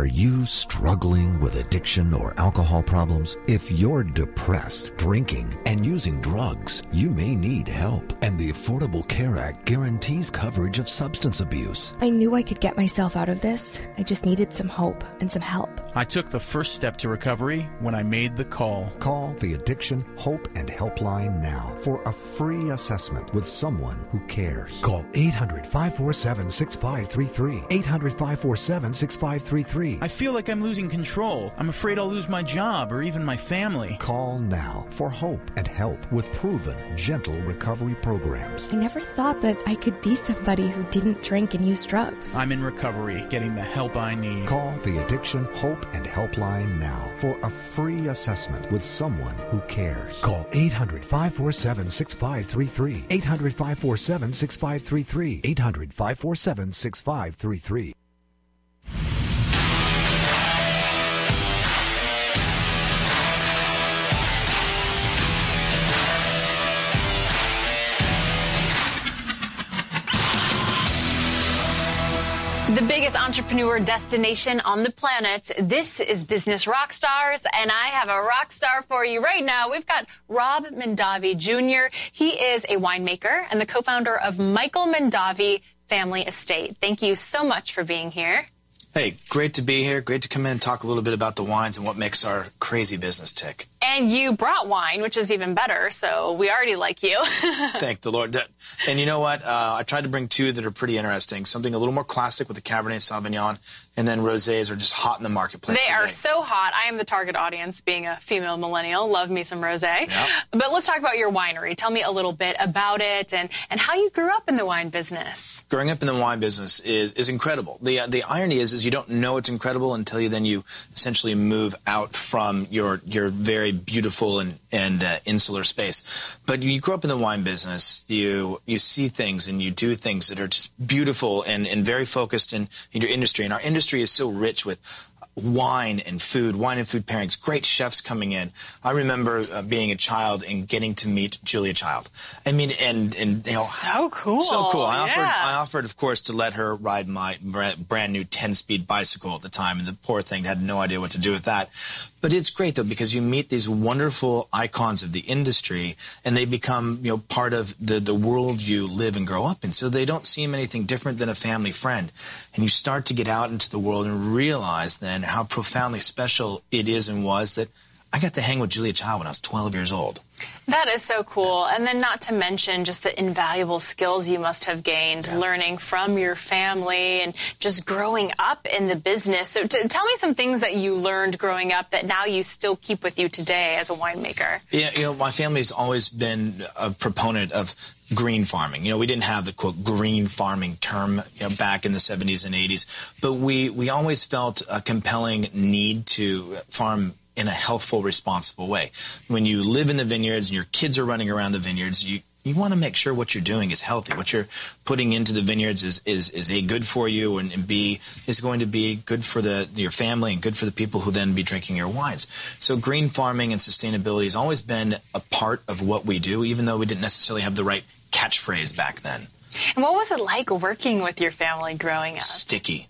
Are you struggling with addiction or alcohol problems? If you're depressed, drinking, and using drugs, you may need help. And the Affordable Care Act guarantees coverage of substance abuse. I knew I could get myself out of this. I just needed some hope and some help. I took the first step to recovery when I made the call. Call the Addiction, Hope, and Helpline now for a free assessment with someone who cares. Call 800-547-6533. 800-547-6533. I feel like I'm losing control. I'm afraid I'll lose my job or even my family. Call now for hope and help with proven, gentle recovery programs. I never thought that I could be somebody who didn't drink and use drugs. I'm in recovery, getting the help I need. Call the Addiction, Hope, and Helpline now for a free assessment with someone who cares. Call 800-547-6533. 800-547-6533. 800-547-6533. The biggest entrepreneur destination on the planet. This is Business Rockstars, and I have a rock star for you right now. We've got Rob Mondavi Jr. He is a winemaker and the co-founder of Michael Mondavi Family Estate. Thank you so much for being here. Hey, great to be here. Great to come in and talk a little bit about the wines and what makes our crazy business tick. And you brought wine, which is even better, so we already like you. Thank the Lord. And you know what? I tried to bring two that are pretty interesting. Something a little more classic with the Cabernet Sauvignon, and then rosés are just hot in the marketplace They today. are so hot. I am the target audience, being a female millennial. Love me some rosé. Yep. But let's talk about your winery. Tell me a little bit about it and how you grew up in the wine business. Growing up in the wine business is incredible. The irony is you don't know it's incredible until you essentially move out from your very beautiful and insular space. But you grow up in the wine business, you see things and you do things that are just beautiful and very focused in your industry. And our industry is so rich with wine and food pairings, great chefs coming in. I remember being a child and getting to meet Julia Child. I mean, and you know, so cool. So cool. Yeah. I offered, of course, to let her ride my brand new 10-speed bicycle at the time, and the poor thing had no idea what to do with that. But it's great, though, because you meet these wonderful icons of the industry, and they become, part of the world you live and grow up in. So they don't seem anything different than a family friend. And you start to get out into the world and realize then how profoundly special it is and was that I got to hang with Julia Child when I was 12 years old. That is so cool. And then not to mention just the invaluable skills you must have gained learning from your family and just growing up in the business. So tell me some things that you learned growing up that now you still keep with you today as a winemaker. Yeah, my family's always been a proponent of green farming. We didn't have the, quote, green farming term, back in the 70s and 80s. But we always felt a compelling need to farm in a healthful, responsible way. When you live in the vineyards and your kids are running around the vineyards, you want to make sure what you're doing is healthy. What you're putting into the vineyards is A, good for you, and B, is going to be good for your family and good for the people who then be drinking your wines. So green farming and sustainability has always been a part of what we do, even though we didn't necessarily have the right catchphrase back then. And what was it like working with your family growing up? Sticky.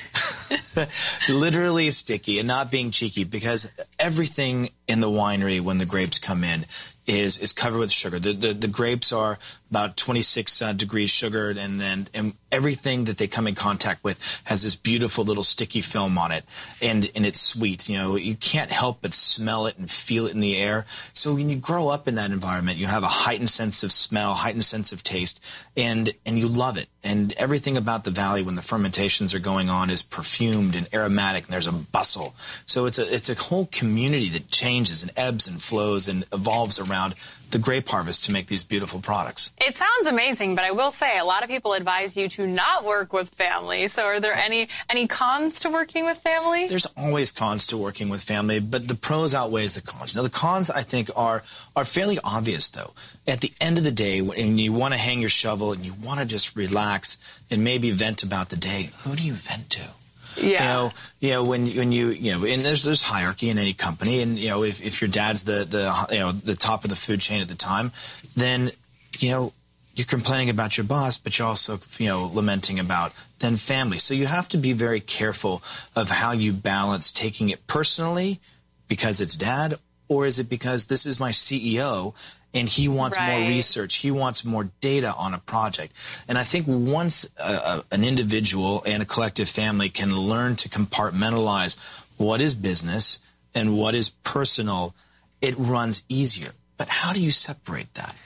Literally sticky, and not being cheeky, because everything in the winery when the grapes come in is covered with sugar. The grapes are about 26 degrees sugared, and everything that they come in contact with has this beautiful little sticky film on it, and it's sweet. You can't help but smell it and feel it in the air. So when you grow up in that environment, you have a heightened sense of smell, heightened sense of taste, and you love it. And everything about the valley when the fermentations are going on is perfumed and aromatic, and there's a bustle. So it's a whole community that changes and ebbs and flows and evolves around the grape harvest to make these beautiful products. It sounds amazing, but I will say a lot of people advise you to not work with family. So are there any cons to working with family? There's always cons to working with family, but the pros outweighs the cons. Now, the cons, I think, are fairly obvious, though. At the end of the day, when you want to hang your shovel and you want to just relax and maybe vent about the day, who do you vent to? Yeah. When you and there's hierarchy in any company, and if your dad's the top of the food chain at the time, then you're complaining about your boss, but you're also, lamenting about then family. So you have to be very careful of how you balance taking it personally because it's dad, or is it because this is my CEO and he wants more research, he wants more data on a project. And I think once an individual and a collective family can learn to compartmentalize what is business and what is personal, it runs easier. But how do you separate that?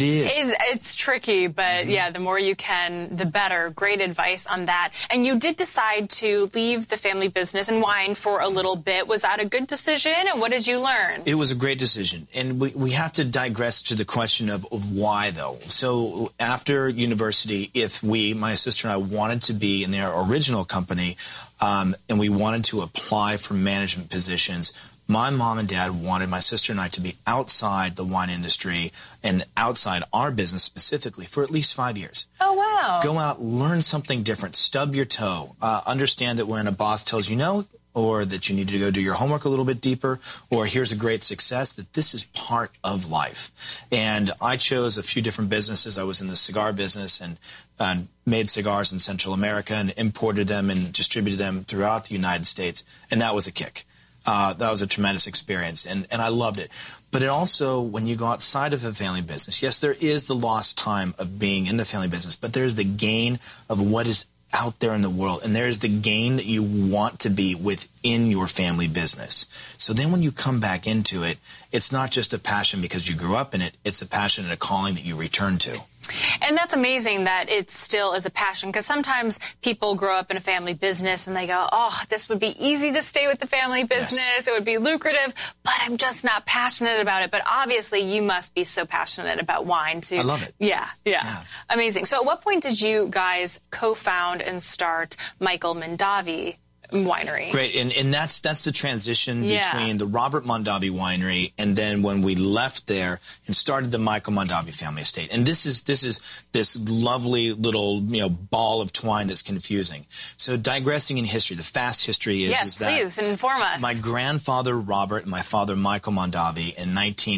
It's tricky, but yeah, the more you can, the better. Great advice on that. And you did decide to leave the family business and wine for a little bit. Was that a good decision? And what did you learn? It was a great decision. And we have to digress to the question of why, though. So after university, my sister and I wanted to be in their original company, and we wanted to apply for management positions, my mom and dad wanted my sister and I to be outside the wine industry and outside our business specifically for at least 5 years. Oh, wow. Go out, learn something different, stub your toe, understand that when a boss tells you no, or that you need to go do your homework a little bit deeper, or here's a great success, that this is part of life. And I chose a few different businesses. I was in the cigar business and made cigars in Central America and imported them and distributed them throughout the United States, and that was a kick. That was a tremendous experience, and I loved it. But it also, when you go outside of the family business, yes, there is the lost time of being in the family business, but there's the gain of what is out there in the world, and there's the gain that you want to be within your family business. So then when you come back into it, it's not just a passion because you grew up in it, it's a passion and a calling that you return to. And that's amazing that it still is a passion, because sometimes people grow up in a family business and they go, oh, this would be easy to stay with the family business. Yes. It would be lucrative, but I'm just not passionate about it. But obviously you must be so passionate about wine too. I love it. Yeah. Amazing. So at what point did you guys co-found and start Michael Mondavi Winery? Great, and that's the transition between the Robert Mondavi Winery and then when we left there and started the Michael Mondavi Family Estate. And this is this lovely little ball of twine that's confusing. So digressing in history, the fast history is that please inform us. My grandfather Robert and my father Michael Mondavi in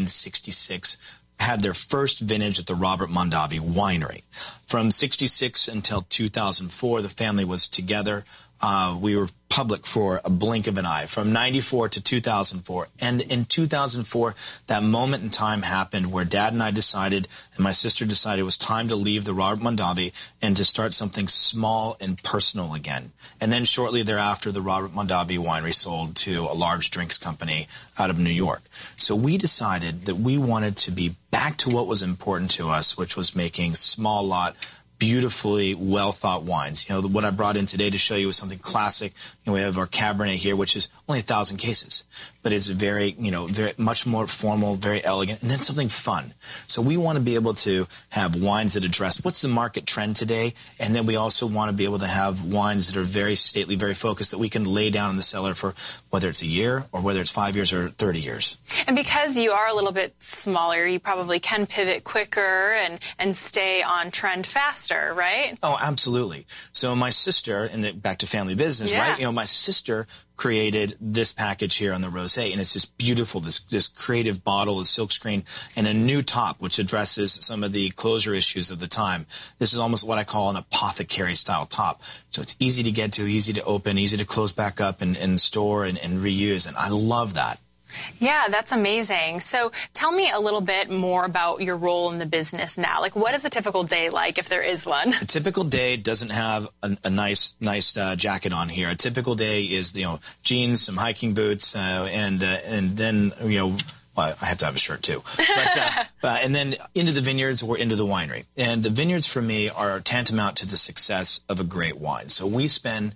1966 had their first vintage at the Robert Mondavi Winery. From 66 until 2004, the family was together. We were public for a blink of an eye, from 94 to 2004. And in 2004, that moment in time happened where Dad and I decided, and my sister decided, it was time to leave the Robert Mondavi and to start something small and personal again. And then shortly thereafter, the Robert Mondavi Winery sold to a large drinks company out of New York. So we decided that we wanted to be back to what was important to us, which was making small lot, beautifully well-thought wines. What I brought in today to show you is something classic. We have our Cabernet here, which is only 1,000 cases, but it's very, very much more formal, very elegant, and then something fun. So we want to be able to have wines that address what's the market trend today, and then we also want to be able to have wines that are very stately, very focused, that we can lay down in the cellar for whether it's a year or whether it's 5 years or 30 years. And because you are a little bit smaller, you probably can pivot quicker and stay on trend faster, right? Oh, absolutely. So my sister, and back to family business, right? My sister created this package here on the rosé, and it's just beautiful, this creative bottle, a silkscreen, and a new top, which addresses some of the closure issues of the time. This is almost what I call an apothecary-style top. So it's easy to get to, easy to open, easy to close back up and store and reuse, and I love that. Yeah, that's amazing. So tell me a little bit more about your role in the business now. Like, what is a typical day like, if there is one? A typical day doesn't have a nice jacket on here. A typical day is, jeans, some hiking boots, and then, well, I have to have a shirt too. But, and then into the vineyards or into the winery. And the vineyards for me are tantamount to the success of a great wine. So we spend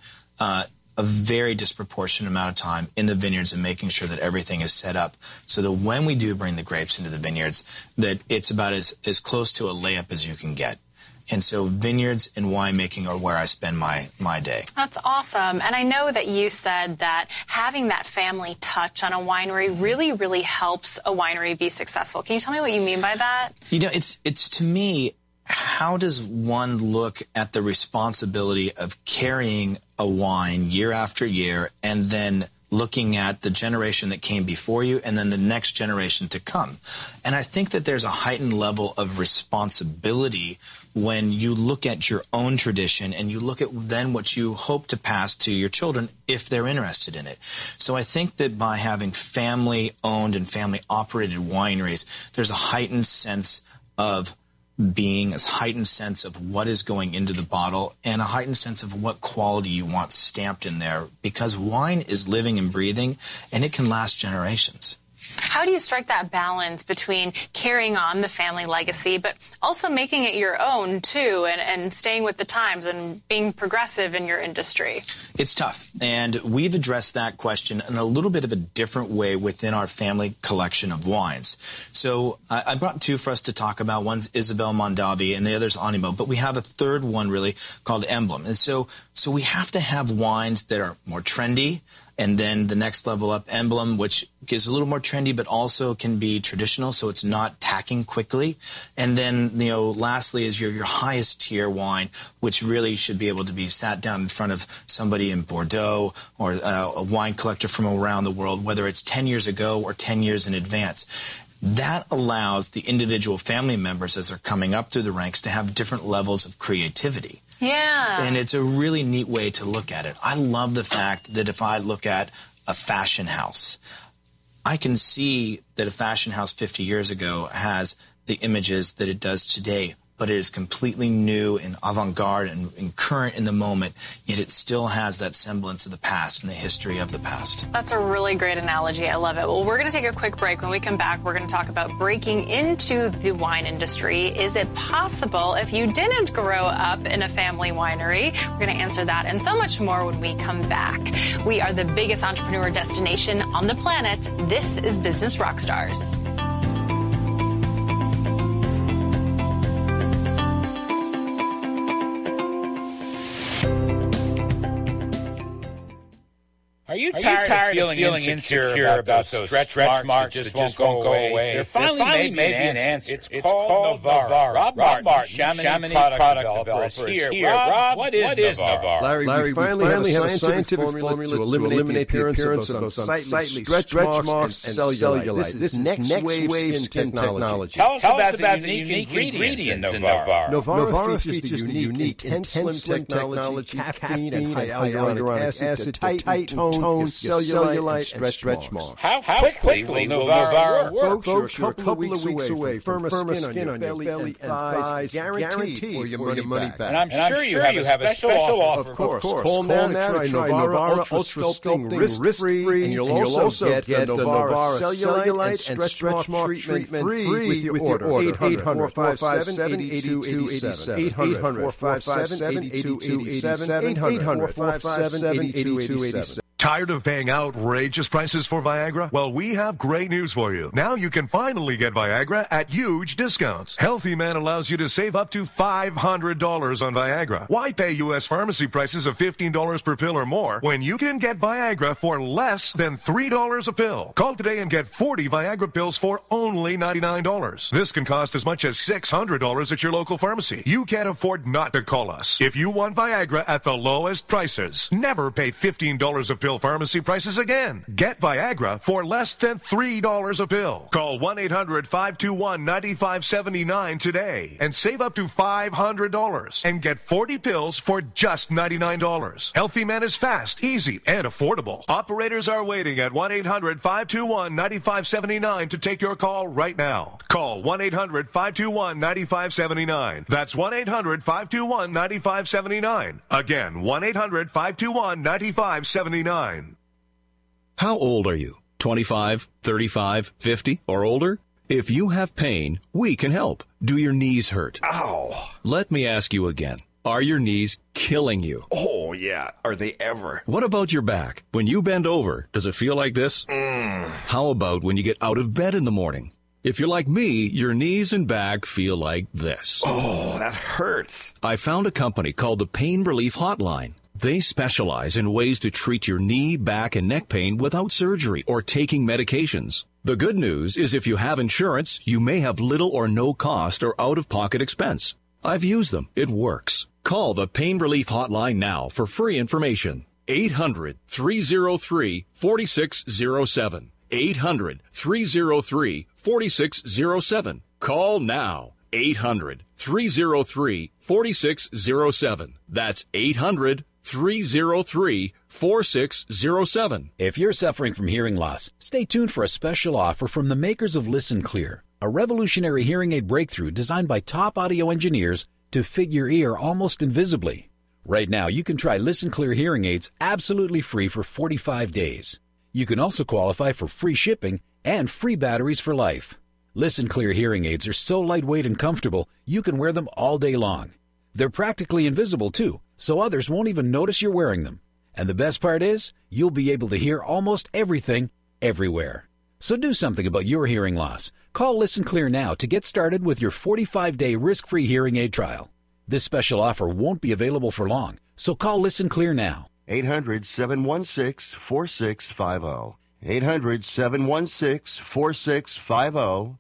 a very disproportionate amount of time in the vineyards and making sure that everything is set up so that when we do bring the grapes into the vineyards, that it's about as close to a layup as you can get. And so vineyards and winemaking are where I spend my day. That's awesome. And I know that you said that having that family touch on a winery really, really helps a winery be successful. Can you tell me what you mean by that? It's to me, how does one look at the responsibility of carrying a wine year after year and then looking at the generation that came before you and then the next generation to come. And I think that there's a heightened level of responsibility when you look at your own tradition and you look at then what you hope to pass to your children if they're interested in it. So I think that by having family-owned and family-operated wineries, there's a heightened sense of being, a heightened sense of what is going into the bottle, and a heightened sense of what quality you want stamped in there, because wine is living and breathing, and it can last generations. How do you strike that balance between carrying on the family legacy, but also making it your own, too, and staying with the times and being progressive in your industry? It's tough, and we've addressed that question in a little bit of a different way within our family collection of wines. So I brought two for us to talk about. One's Isabel Mondavi, and the other's Animo, but we have a third one, really, called Emblem. And so we have to have wines that are more trendy, and then the next level up, Emblem, which is a little more trendy, but also can be traditional, so it's not tacking quickly. And then, lastly is your highest tier wine, which really should be able to be sat down in front of somebody in Bordeaux or a wine collector from around the world, whether it's 10 years ago or 10 years in advance. That allows the individual family members, as they're coming up through the ranks, to have different levels of creativity. Yeah. And it's a really neat way to look at it. I love the fact that if I look at a fashion house, I can see that a fashion house 50 years ago has the images that it does today, but it is completely new and avant-garde and current in the moment, yet it still has that semblance of the past and the history of the past. That's a really great analogy. I love it. Well, we're going to take a quick break. When we come back, we're going to talk about breaking into the wine industry. Is it possible if you didn't grow up in a family winery? We're going to answer that and so much more when we come back. We are the biggest entrepreneur destination on the planet. This is Business Rockstars. Are you tired of feeling insecure about those stretch marks that just won't go away? There finally may be an answer. It's called Navarre. Rob Martin, Chamonix product developer, is here. Rob, what is Navarre? Larry, we finally have a scientific formula to eliminate the appearance of unsightly stretch marks and cellulite. This is next wave skin technology. Tell us about the unique ingredients in Navarre. Navarre features the unique intense slim technology, caffeine and hyaluronic acid to tighten cellulite and stretch marks. How quickly will Navarre work? Folks, you're a couple of weeks away from firmer skin on your belly and thighs, guaranteed for your money back. And I'm sure you have a special offer. Of course. Call now to try Navarre Ultra Sculpting risk-free, and you'll also get the Navarre Cellulite and Stretch Mark treatment free with your order. 800-457-8287. 800-457-8287. 800-457-8287. Tired of paying outrageous prices for Viagra? Well, we have great news for you. Now you can finally get Viagra at huge discounts. Healthy Man allows you to save up to $500 on Viagra. Why pay U.S. pharmacy prices of $15 per pill or more when you can get Viagra for less than $3 a pill? Call today and get 40 Viagra pills for only $99. This can cost as much as $600 at your local pharmacy. You can't afford not to call us. If you want Viagra at the lowest prices, never pay $15 a pill pharmacy prices again. Get Viagra for less than $3 a pill. Call 1-800-521-9579 today and save up to $500 and get 40 pills for just $99. Healthy Man is fast, easy, and affordable. Operators are waiting at 1-800-521-9579 to take your call right now. Call 1-800-521-9579. That's 1-800-521-9579. Again, 1-800-521-9579. How old are you? 25, 35, 50, or older? If you have pain, we can help. Do your knees hurt? Ow! Let me ask you again. Are your knees killing you? Oh, yeah. Are they ever? What about your back? When you bend over, does it feel like this? How about when you get out of bed in the morning? If you're like me, your knees and back feel like this. Oh, that hurts. I found a company called the Pain Relief Hotline. They specialize in ways to treat your knee, back, and neck pain without surgery or taking medications. The good news is if you have insurance, you may have little or no cost or out-of-pocket expense. I've used them. It works. Call the Pain Relief Hotline now for free information. 800-303-4607. 800-303-4607. Call now. 800-303-4607. That's 800-303-4607. If you're suffering from hearing loss, stay tuned for a special offer from the makers of Listen Clear, a revolutionary hearing aid breakthrough designed by top audio engineers to fit your ear almost invisibly. Right now, you can try Listen Clear hearing aids absolutely free for 45 days. You can also qualify for free shipping and free batteries for life. Listen Clear hearing aids are so lightweight and comfortable, you can wear them all day long. They're practically invisible, too, so others won't even notice you're wearing them. And the best part is, you'll be able to hear almost everything, everywhere. So do something about your hearing loss. Call Listen Clear now to get started with your 45-day risk-free hearing aid trial. This special offer won't be available for long, so call Listen Clear now. 800-716-4650. 800-716-4650.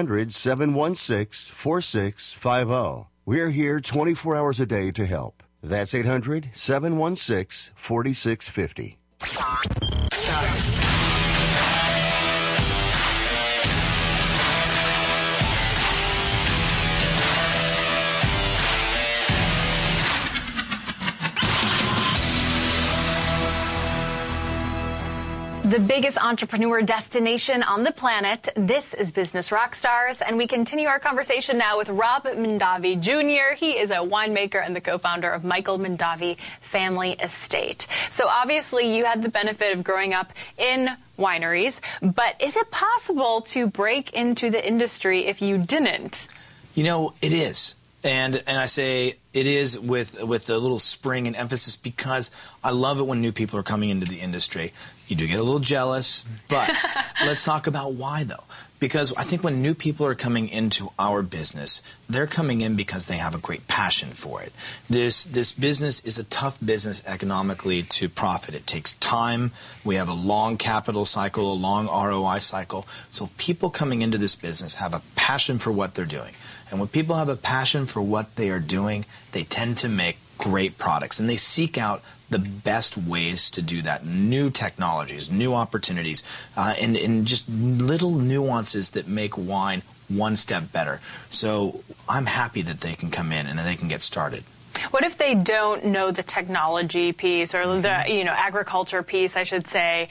800-716-4650. We're here 24 hours a day to help. That's 800-716-4650. Stars. The biggest entrepreneur destination on the planet. This is Business Rockstars, and we continue our conversation now with Rob Mondavi Jr. He is a winemaker and the co-founder of Michael Mondavi Family Estate. So obviously you had the benefit of growing up in wineries, but is it possible to break into the industry if you didn't? You know, it is. And I say it is with a little spring and emphasis because I love it when new people are coming into the industry. You do get a little jealous, but let's talk about why, though. Because I think when new people are coming into our business, they're coming in because they have a great passion for it. This business is a tough business economically to profit. It takes time. We have a long capital cycle, a long ROI cycle. So people coming into this business have a passion for what they're doing. And when people have a passion for what they are doing, they tend to make great products. And they seek out the best ways to do that, new technologies, new opportunities, and just little nuances that make wine one step better. So I'm happy that they can come in and that they can get started. What if they don't know the technology piece or the agriculture piece, I should say?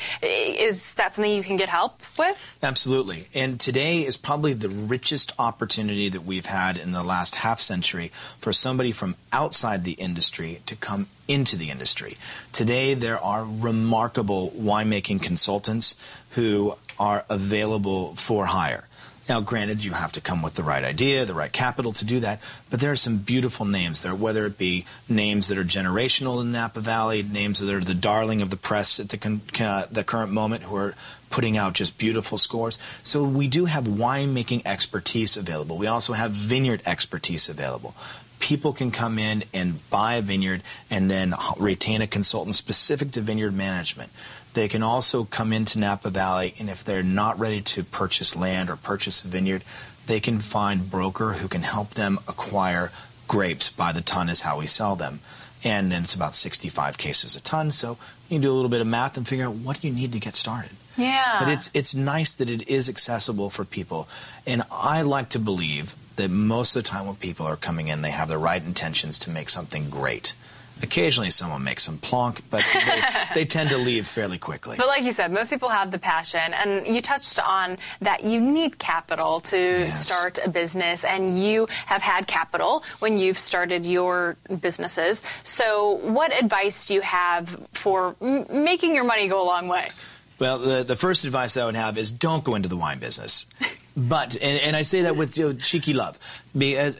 Is that something you can get help with? Absolutely. And today is probably the richest opportunity that we've had in the last half century for somebody from outside the industry to come into the industry. Today there are remarkable winemaking consultants who are available for hire. Now, granted, you have to come with the right idea, the right capital to do that, but there are some beautiful names there, whether it be names that are generational in Napa Valley, names that are the darling of the press at the current moment who are putting out just beautiful scores. So we do have winemaking expertise available. We also have vineyard expertise available. People can come in and buy a vineyard and then retain a consultant specific to vineyard management. They can also come into Napa Valley, and if they're not ready to purchase land or purchase a vineyard, they can find a broker who can help them acquire grapes by the ton is how we sell them. And then it's about 65 cases a ton, so you can do a little bit of math and figure out what you need to get started. Yeah. But it's nice that it is accessible for people. And I like to believe that most of the time when people are coming in, they have the right intentions to make something great. Occasionally someone makes some plonk, but they tend to leave fairly quickly. But like you said, most people have the passion, and you touched on that you need capital to start a business, and you have had capital when you've started your businesses. So what advice do you have for making your money go a long way? Well, the first advice I would have is don't go into the wine business. But, and I say that with cheeky love, because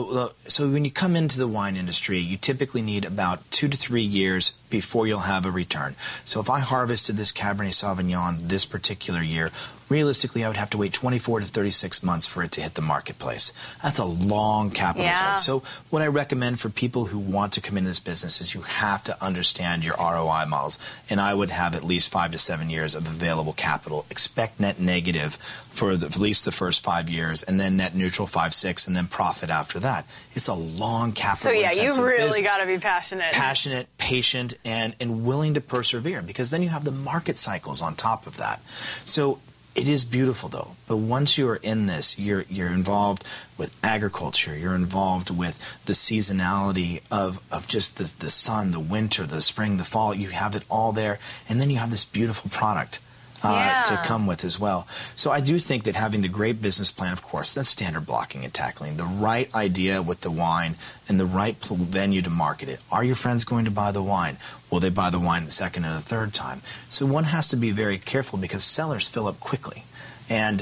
so when you come into the wine industry, you typically need about 2 to 3 years before you'll have a return. So if I harvested this Cabernet Sauvignon this particular year, realistically, I would have to wait 24 to 36 months for it to hit the marketplace. That's a long capital hold. So what I recommend for people who want to come into this business is you have to understand your ROI models. And I would have at least 5 to 7 years of available capital. Expect net negative for at least the first 5 years, and then net neutral 5, 6, and then profit after that. It's a long capital So yeah, intensive you really business. got to be passionate. Passionate, patient, and willing to persevere, because then you have the market cycles on top of that. So it is beautiful, though. But once you are in this, you're involved with agriculture. You're involved with the seasonality of just the sun, the winter, the spring, the fall. You have it all there. And then you have this beautiful product to come with as well. So I do think that having the great business plan, of course, that's standard blocking and tackling, the right idea with the wine and the right venue to market it. Are your friends going to buy the wine? Will they buy the wine the second and the third time? So one has to be very careful, because cellars fill up quickly. And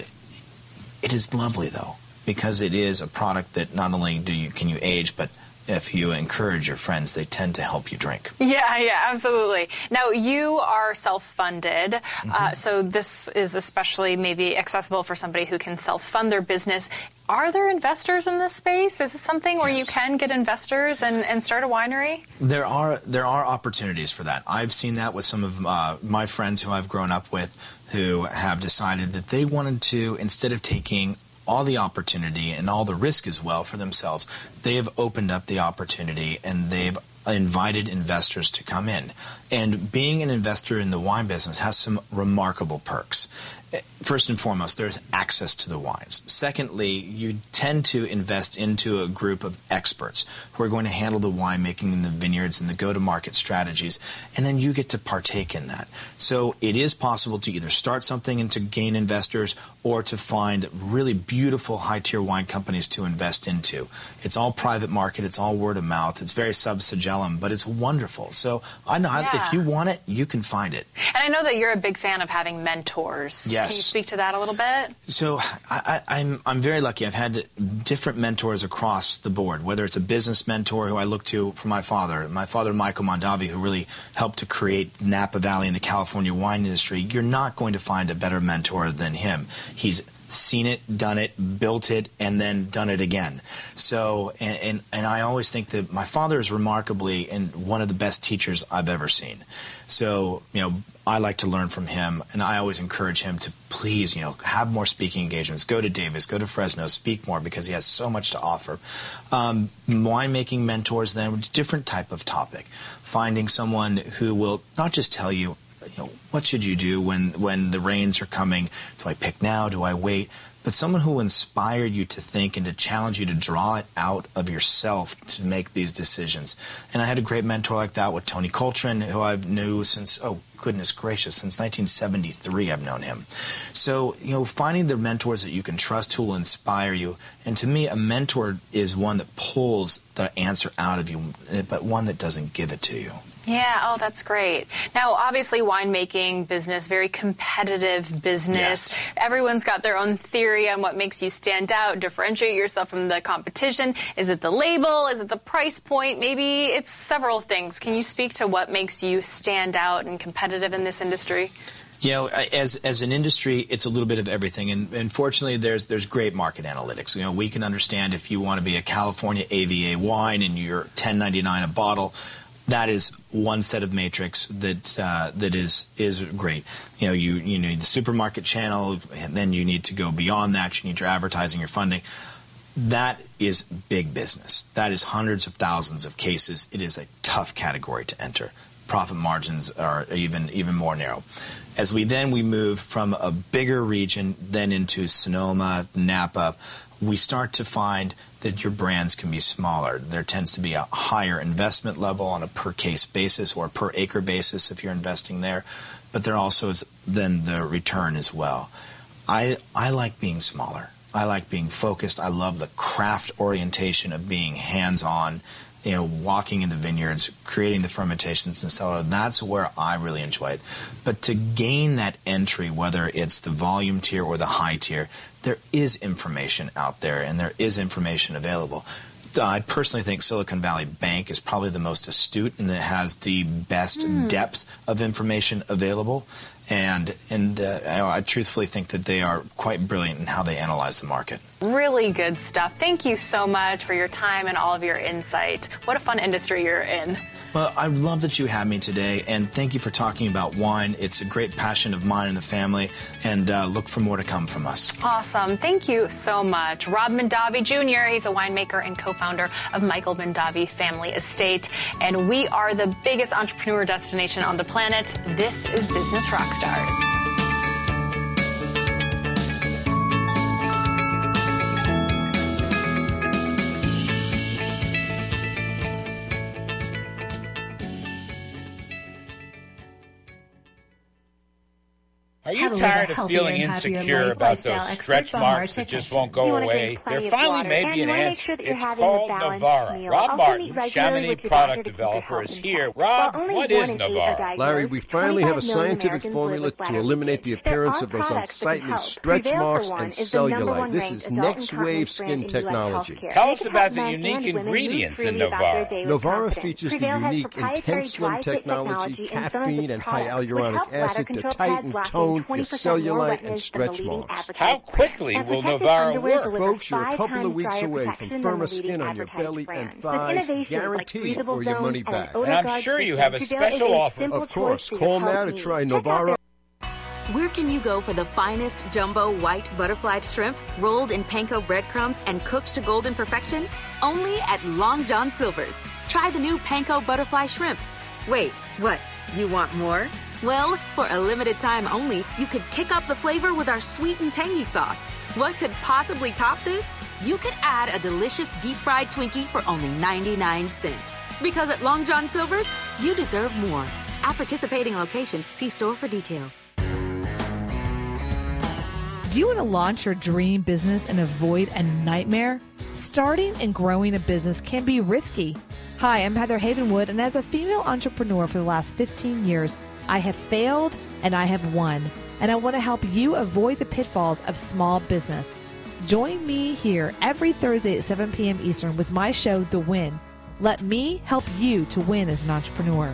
it is lovely, though, because it is a product that not only can you age, but if you encourage your friends, they tend to help you drink. Yeah, absolutely. Now, you are self-funded, so this is especially maybe accessible for somebody who can self-fund their business. Are there investors in this space? Is it something where you can get investors and start a winery? There are opportunities for that. I've seen that with some of my friends who I've grown up with, who have decided that they wanted to, instead of taking all the opportunity and all the risk as well for themselves, they have opened up the opportunity and they've invited investors to come in. And being an investor in the wine business has some remarkable perks. First and foremost, there's access to the wines. Secondly, you tend to invest into a group of experts who are going to handle the winemaking in the vineyards and the go-to-market strategies, and then you get to partake in that. So it is possible to either start something and to gain investors, or to find really beautiful high-tier wine companies to invest into. It's all private market. It's all word of mouth. It's very sub-sigillum, but it's wonderful. So I know if you want it, you can find it. And I know that you're a big fan of having mentors. Yes. Can you speak to that a little bit? So I'm very lucky. I've had different mentors across the board, whether it's a business mentor who I look to for my father, Michael Mondavi, who really helped to create Napa Valley in the California wine industry. You're not going to find a better mentor than him. He's seen it, done it, built it, and then done it again. So, and I always think that my father is remarkably and one of the best teachers I've ever seen. So, I like to learn from him, and I always encourage him to please, have more speaking engagements. Go to Davis, go to Fresno, speak more, because he has so much to offer. Winemaking mentors, then, different type of topic. Finding someone who will not just tell you, what should you do when the rains are coming? Do I pick now? Do I wait? But someone who will inspire you to think and to challenge you to draw it out of yourself to make these decisions. And I had a great mentor like that with Tony Coltrane, who I've knew since, goodness gracious, since 1973 I've known him. So, finding the mentors that you can trust who will inspire you. And to me, a mentor is one that pulls the answer out of you, but one that doesn't give it to you. Yeah, that's great. Now, obviously, winemaking business, very competitive business. Yes. Everyone's got their own theory on what makes you stand out, differentiate yourself from the competition. Is it the label? Is it the price point? Maybe it's several things. Can you speak to what makes you stand out and competitive in this industry? As an industry, it's a little bit of everything, and fortunately, there's great market analytics. We can understand if you want to be a California AVA wine and you're $10.99 a bottle. That is one set of matrix that is great. You need the supermarket channel, and then you need to go beyond that. You need your advertising, your funding. That is big business. That is hundreds of thousands of cases. It is a tough category to enter. Profit margins are even more narrow. As we move from a bigger region then into Sonoma, Napa, we start to find that your brands can be smaller. There tends to be a higher investment level on a per case basis or per acre basis if you're investing there, but there also is then the return as well. I like being smaller. I like being focused. I love the craft orientation of being hands-on, walking in the vineyards, creating the fermentations and cellar. That's where I really enjoy it. But to gain that entry, whether it's the volume tier or the high tier, there is information out there and there is information available. I personally think Silicon Valley Bank is probably the most astute and it has the best depth of information available. And I truthfully think that they are quite brilliant in how they analyze the market. Really good stuff. Thank you so much for your time and all of your insight. What a fun industry you're in. Well, I love that you had me today, and thank you for talking about wine. It's a great passion of mine and the family, and look for more to come from us. Awesome. Thank you so much. Rob Mondavi Jr., he's a winemaker and co-founder of Michael Mondavi Family Estate, and we are the biggest entrepreneur destination on the planet. This is Business Rockstars. Are you tired of feeling insecure about those stretch marks that just won't go away? There finally may be an answer. It's called Navara. Rob Martin, Chamonix product developer, is here. Rob, what is Navara? Larry, we finally have a scientific formula to eliminate the appearance of those unsightly stretch marks and cellulite. This is next wave skin technology. Tell us about the unique ingredients in Navara. Navara features the unique Intenslim technology, caffeine, and high hyaluronic acid to tighten, tone, your cellulite and stretch marks. How quickly will Navara work? Folks, you're a couple of weeks away from firmer skin on your belly and thighs, guaranteed, or your money back. And I'm sure you have a special offer. Of course. Call now to try Navara. Where can you go for the finest jumbo white butterfly shrimp rolled in panko breadcrumbs and cooked to golden perfection? Only at Long John Silver's. Try the new panko butterfly shrimp. Wait, what? You want more? Well, for a limited time only, you could kick up the flavor with our sweet and tangy sauce. What could possibly top this? You could add a delicious deep-fried Twinkie for only 99 cents. Because at Long John Silver's, you deserve more. At participating locations, see store for details. Do you want to launch your dream business and avoid a nightmare? Starting and growing a business can be risky. Hi, I'm Heather Havenwood, and as a female entrepreneur for the last 15 years, I have failed and I have won, and I want to help you avoid the pitfalls of small business. Join me here every Thursday at 7 p.m. Eastern with my show, The Win. Let me help you to win as an entrepreneur.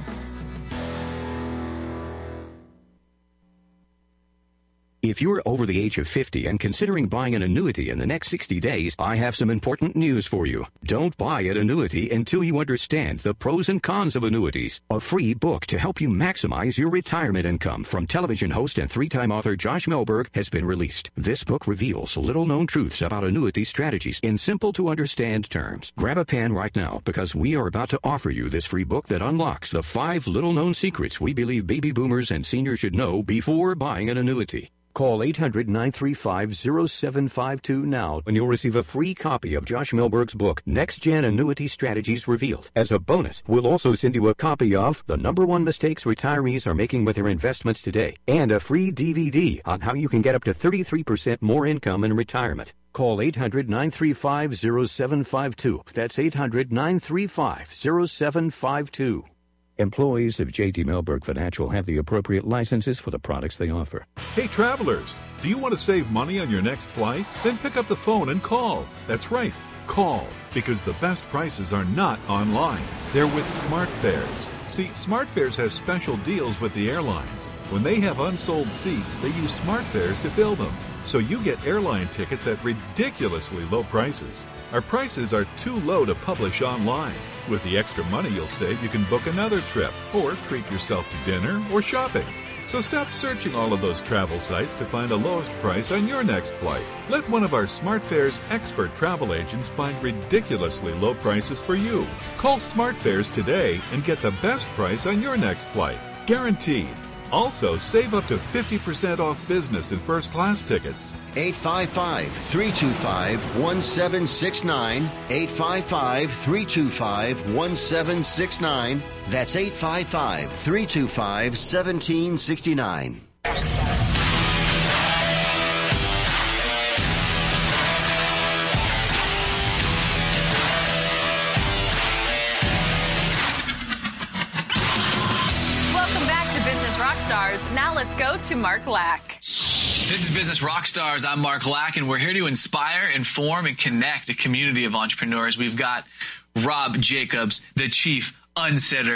If you're over the age of 50 and considering buying an annuity in the next 60 days, I have some important news for you. Don't buy an annuity until you understand the pros and cons of annuities. A free book to help you maximize your retirement income from television host and three-time author Josh Melberg has been released. This book reveals little-known truths about annuity strategies in simple-to-understand terms. Grab a pen right now because we are about to offer you this free book that unlocks the 5 little-known secrets we believe baby boomers and seniors should know before buying an annuity. Call 800-935-0752 now and you'll receive a free copy of Josh Melberg's book, Next Gen Annuity Strategies Revealed. As a bonus, we'll also send you a copy of The Number 1 Mistakes Retirees Are Making with Their Investments Today and a free DVD on how you can get up to 33% more income in retirement. Call 800-935-0752. That's 800-935-0752. Employees of J.D. Melberg Financial have the appropriate licenses for the products they offer. Hey, travelers, do you want to save money on your next flight? Then pick up the phone and call. That's right, call, because the best prices are not online. They're with SmartFares. See, SmartFares has special deals with the airlines. When they have unsold seats, they use SmartFares to fill them. So you get airline tickets at ridiculously low prices. Our prices are too low to publish online. With the extra money you'll save, you can book another trip or treat yourself to dinner or shopping. So stop searching all of those travel sites to find the lowest price on your next flight. Let one of our SmartFares expert travel agents find ridiculously low prices for you. Call SmartFares today and get the best price on your next flight. Guaranteed. Also, save up to 50% off business and first-class tickets. 855-325-1769. 855-325-1769. That's 855-325-1769. Now let's go to Mark Lack. This is Business Rockstars. I'm Mark Lack, and we're here to inspire, inform, and connect a community of entrepreneurs. We've got Rob Jacobs, the chief unsitter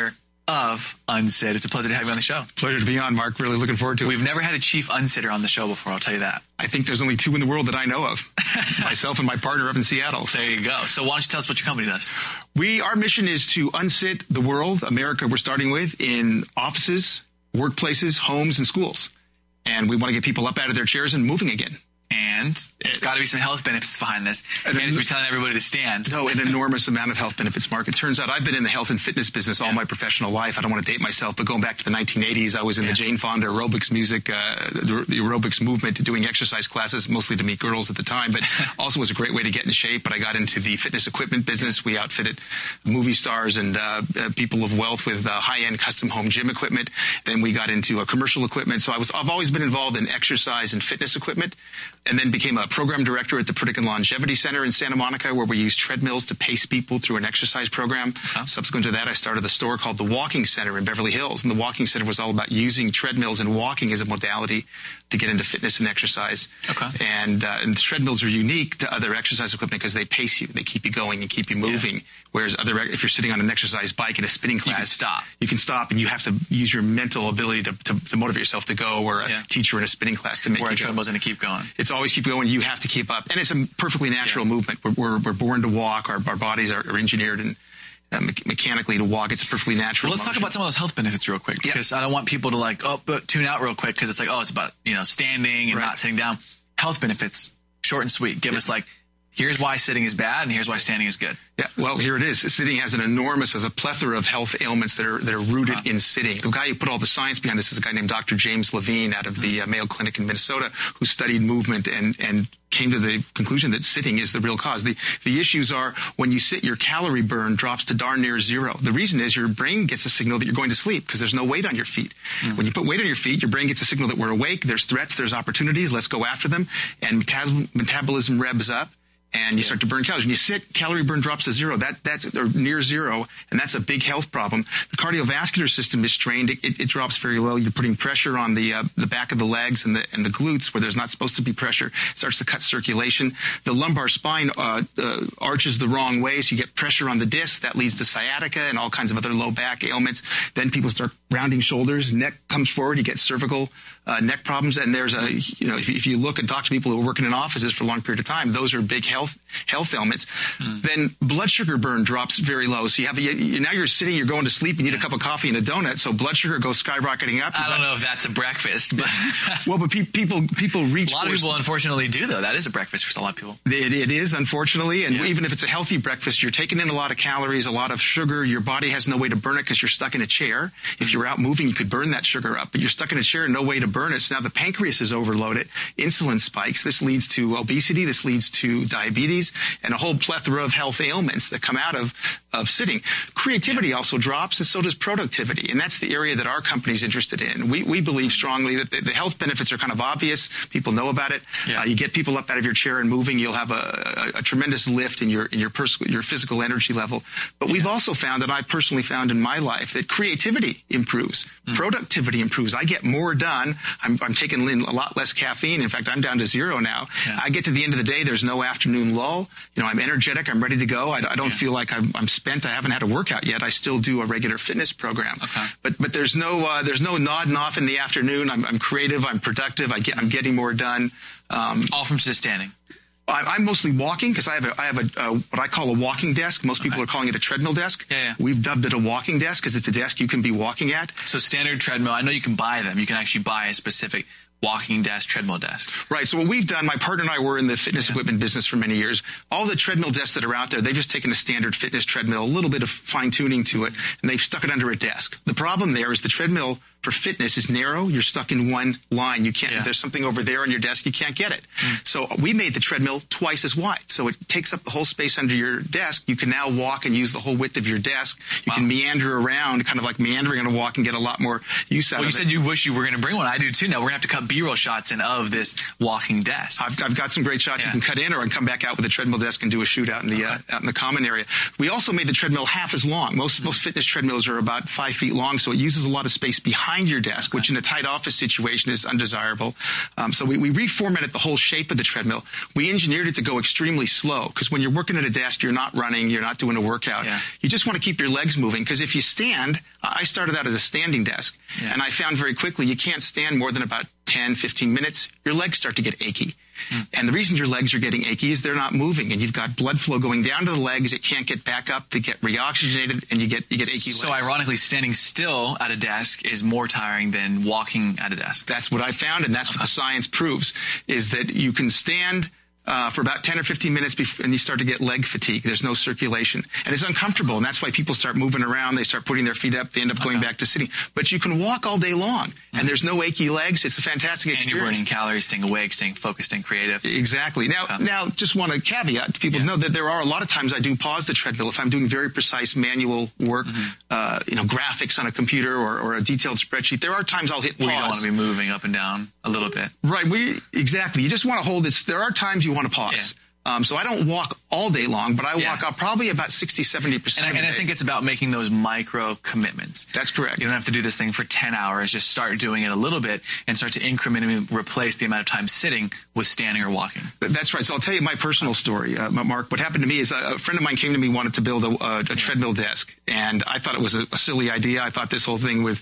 of Unsit. It's a pleasure to have you on the show. Pleasure to be on, Mark. Really looking forward to it. We've never had a chief unsitter on the show before, I'll tell you that. I think there's only 2 in the world that I know of. Myself and my partner up in Seattle. There you go. So why don't you tell us what your company does? Our mission is to unsit the world, America we're starting with, in offices, workplaces, homes, and schools. And we want to get people up out of their chairs and moving again. And there's got to be some health benefits behind this. You can't just be telling everybody to stand. No, an enormous amount of health benefits, Mark. It turns out I've been in the health and fitness business all my professional life. I don't want to date myself, but going back to the 1980s, I was in the Jane Fonda aerobics music, the aerobics movement, doing exercise classes, mostly to meet girls at the time, but also was a great way to get in shape. But I got into the fitness equipment business. We outfitted movie stars and people of wealth with high-end custom home gym equipment. Then we got into commercial equipment. So I've always been involved in exercise and fitness equipment, and then became a program director at the Pritikin Longevity Center in Santa Monica, where we use treadmills to pace people through an exercise program. Subsequent to that, I started a store called the Walking Center in Beverly Hills. And the Walking Center was all about using treadmills and walking as a modality to get into fitness and exercise. And the treadmills are unique to other exercise equipment because they pace you. They keep you going and keep you moving. Whereas if you're sitting on an exercise bike in a spinning class, you can stop and you have to use your mental ability to motivate yourself to go, or a teacher in a spinning class to make you go. Where a treadmill's going to keep going. It's always keep going. You have to keep up. And it's a perfectly natural movement. We're born to walk. Our bodies are engineered and mechanically to walk. It's a perfectly natural. Well, let's talk about some of those health benefits real quick, because I don't want people to tune out real quick because it's it's about standing and not sitting down. Health benefits, short and sweet. Give us here's why sitting is bad and here's why standing is good. Yeah, well, here it is. Sitting has a plethora of health ailments that are rooted in sitting. The guy who put all the science behind this is a guy named Dr. James Levine out of the Mayo Clinic in Minnesota, who studied movement and came to the conclusion that sitting is the real cause. The issues are when you sit, your calorie burn drops to darn near zero. The reason is your brain gets a signal that you're going to sleep because there's no weight on your feet. When you put weight on your feet, your brain gets a signal that we're awake, there's threats, there's opportunities, let's go after them, and metabolism revs up. And you start to burn calories. When you sit, calorie burn drops to zero. That's or near zero, and that's a big health problem. The cardiovascular system is strained. It drops very low. You're putting pressure on the back of the legs and the glutes where there's not supposed to be pressure. It starts to cut circulation. The lumbar spine arches the wrong way, so you get pressure on the disc. That leads to sciatica and all kinds of other low back ailments. Then people start rounding shoulders. Neck comes forward. You get cervical neck problems. And there's if you look and talk to people who are working in offices for a long period of time, those are big health ailments. Then blood sugar burn drops very low. So now you're sitting, you're going to sleep, you need a cup of coffee and a donut, so blood sugar goes skyrocketing up. I don't know if that's a breakfast, but well, but people reach. A lot of people unfortunately do, though. That is a breakfast for a lot of people. It is, unfortunately, and even if it's a healthy breakfast, you're taking in a lot of calories, a lot of sugar. Your body has no way to burn it because you're stuck in a chair. If you're out moving, you could burn that sugar up, but you're stuck in a chair and no way to burn it. So now the pancreas is overloaded, insulin spikes. This leads to obesity. This leads to diabetes and a whole plethora of health ailments that come out of sitting. Creativity also drops, and so does productivity, and that's the area that our company's interested in. We believe strongly that the health benefits are kind of obvious. People know about it. You get people up out of your chair and moving, you'll have a tremendous lift in your physical energy level. But we've also found, that I've personally found in my life, that creativity improves, productivity improves. I get more done. I'm taking in a lot less caffeine. In fact, I'm down to zero now. I get to the end of the day, there's no afternoon lull. I'm energetic. I'm ready to go. I don't feel like I'm spent. I haven't had a workout yet. I still do a regular fitness program. But there's no nodding off in the afternoon. I'm creative. I'm productive. I'm getting more done. All from just standing. I'm mostly walking because I have a what I call a walking desk. Most people are calling it a treadmill desk. We've dubbed it a walking desk because it's a desk you can be walking at. So standard treadmill, I know you can buy them. You can actually buy a specific walking desk, treadmill desk. Right. So what we've done, my partner and I were in the fitness equipment business for many years. All the treadmill desks that are out there, they've just taken a standard fitness treadmill, a little bit of fine tuning to it, and they've stuck it under a desk. The problem there is the treadmill for fitness is narrow. You're stuck in one line. You can't, if there's something over there on your desk, you can't get it. So we made the treadmill twice as wide. So it takes up the whole space under your desk. You can now walk and use the whole width of your desk. You can meander around, kind of like meandering on a walk, and get a lot more use out of it. Well, you said you wish you were going to bring one. I do too. Now we're going to have to cut B-roll shots in of this walking desk. I've got some great shots you can cut in, or I can come back out with a treadmill desk and do a shoot out in the out in the common area. We also made the treadmill half as long. Most fitness treadmills are about 5 feet long, so it uses a lot of space behind behind your desk, which in a tight office situation is undesirable. So we reformatted the whole shape of the treadmill. We engineered it to go extremely slow, because when you're working at a desk, you're not running, you're not doing a workout. Yeah. You just want to keep your legs moving, because if you stand, I started out as a standing desk, and I found very quickly you can't stand more than about 10, 15 minutes. Your legs start to get achy. And the reason your legs are getting achy is they're not moving, and you've got blood flow going down to the legs. It can't get back up to get reoxygenated, and you get achy legs. So ironically, standing still at a desk is more tiring than walking at a desk. That's what I found, and that's what the science proves, is that you can stand for about 10 or 15 minutes and you start to get leg fatigue. There's no circulation. And it's uncomfortable, and that's why people start moving around. They start putting their feet up. They end up going back to sitting. But you can walk all day long, and there's no achy legs. It's a fantastic experience. And you're burning calories, staying awake, staying focused, staying creative. Exactly. Now, just want to caveat to people to know that there are a lot of times I do pause the treadmill if I'm doing very precise manual work, graphics on a computer or a detailed spreadsheet. There are times I'll hit pause. Where you don't want to be moving up and down a little bit. Right. Exactly. You just want to hold it. There are times you want to pause. Yeah. So I don't walk all day long, but I walk out probably about 60, 70%. And I think it's about making those micro commitments. That's correct. You don't have to do this thing for 10 hours. Just start doing it a little bit and start to incrementally replace the amount of time sitting with standing or walking. That's right. So I'll tell you my personal story, Mark. What happened to me is a friend of mine came to me, wanted to build a treadmill desk. And I thought it was a silly idea. I thought this whole thing with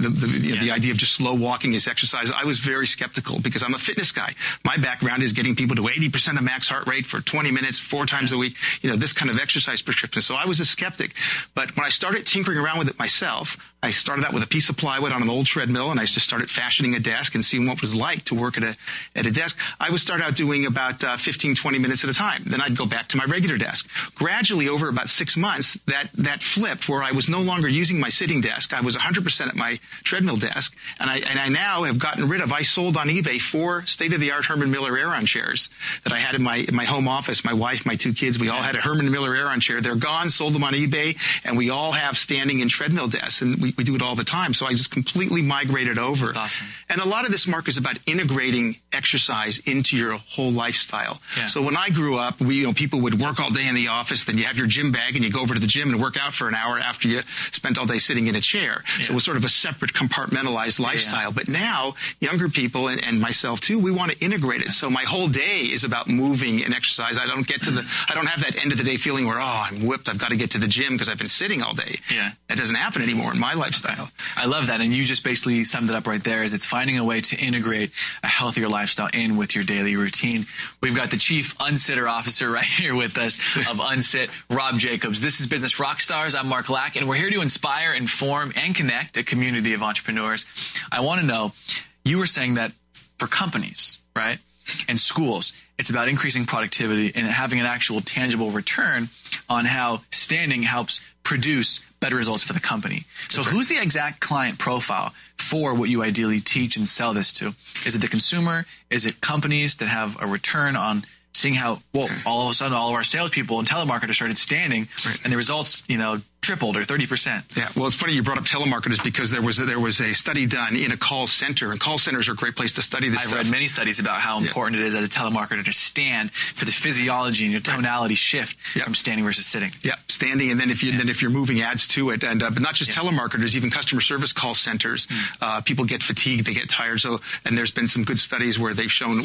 the idea of just slow walking is exercise. I was very skeptical because I'm a fitness guy. My background is getting people to 80% of max heart rate for 20 minutes, 4 times a week, this kind of exercise prescription. So I was a skeptic. But when I started tinkering around with it myself, I started out with a piece of plywood on an old treadmill, and I just started fashioning a desk and seeing what it was like to work at a desk. I would start out doing about 15, 20 minutes at a time. Then I'd go back to my regular desk. Gradually, over about 6 months, that flipped where I was no longer using my sitting desk. I was 100% at my treadmill desk, and I now have gotten rid of. I sold on eBay 4 state-of-the-art Herman Miller Aeron chairs that I had in my home office. My wife, my 2 kids, we all had a Herman Miller Aeron chair. They're gone. Sold them on eBay, and we all have standing and treadmill desks, and we do it all the time. So I just completely migrated over. That's awesome. And a lot of this, Mark, is about integrating exercise into your whole lifestyle. Yeah. So when I grew up, people would work all day in the office, then you have your gym bag and you go over to the gym and work out for an hour after you spent all day sitting in a chair. Yeah. So it was sort of a separate compartmentalized lifestyle. Yeah. But now, younger people and myself too, we want to integrate it. So my whole day is about moving and exercise. I don't have that end of the day feeling where, I'm whipped, I've got to get to the gym because I've been sitting all day. Yeah. That doesn't happen anymore in my lifestyle. I love that. And you just basically summed it up right there. Is it's finding a way to integrate a healthier lifestyle in with your daily routine. We've got the chief unsitter officer right here with us of Unsit, Rob Jacobs. This is Business Rockstars. I'm Mark Lack, and we're here to inspire, inform, and connect a community of entrepreneurs. I want to know, you were saying that for companies, right, and schools, it's about increasing productivity and having an actual tangible return on how standing helps produce better results for the company. So who's the exact client profile for what you ideally teach and sell this to? Is it the consumer? Is it companies that have a return on seeing how, all of a sudden all of our salespeople and telemarketers started standing and the results, tripled or 30%. Yeah, well, it's funny you brought up telemarketers because there was a study done in a call center, and call centers are a great place to study this stuff. I've read many studies about how important it is as a telemarketer to stand for the physiology and your tonality shift from standing versus sitting. Yeah, standing, and then if you're moving adds to it, and but not just telemarketers, even customer service call centers, people get fatigued, they get tired. So, and there's been some good studies where they've shown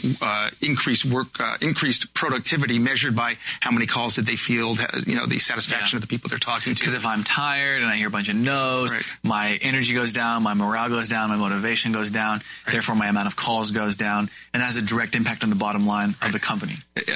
increased productivity measured by how many calls did they field, the satisfaction of the people they're talking to. Because if I'm tired and I hear a bunch of no's, my energy goes down, my morale goes down, my motivation goes down, therefore my amount of calls goes down, and has a direct impact on the bottom line of the company.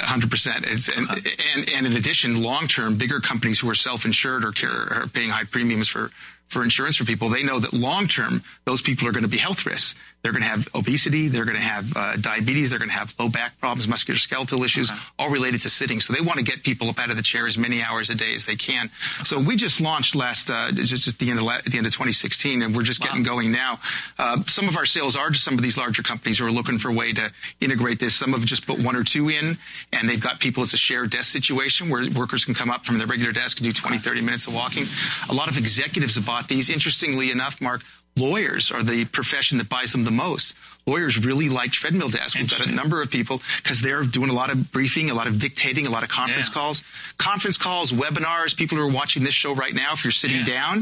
100%. And in addition, long-term, bigger companies who are self-insured or are paying high premiums for insurance for people, they know that long-term, those people are going to be health risks. They're going to have obesity. They're going to have diabetes. They're going to have low back problems, musculoskeletal issues, all related to sitting. So they want to get people up out of the chair as many hours a day as they can. So we just launched just at the end of 2016, and we're just getting going now. Some of our sales are to some of these larger companies who are looking for a way to integrate this. Some have just put 1 or 2 in, and they've got people as a shared desk situation where workers can come up from their regular desk and do 20, 30 minutes of walking. A lot of executives have bought these. Interestingly enough, Mark, lawyers are the profession that buys them the most. Lawyers really like treadmill desks. We've got a number of people because they're doing a lot of briefing, a lot of dictating, a lot of conference calls, webinars, people who are watching this show right now. If you're sitting down,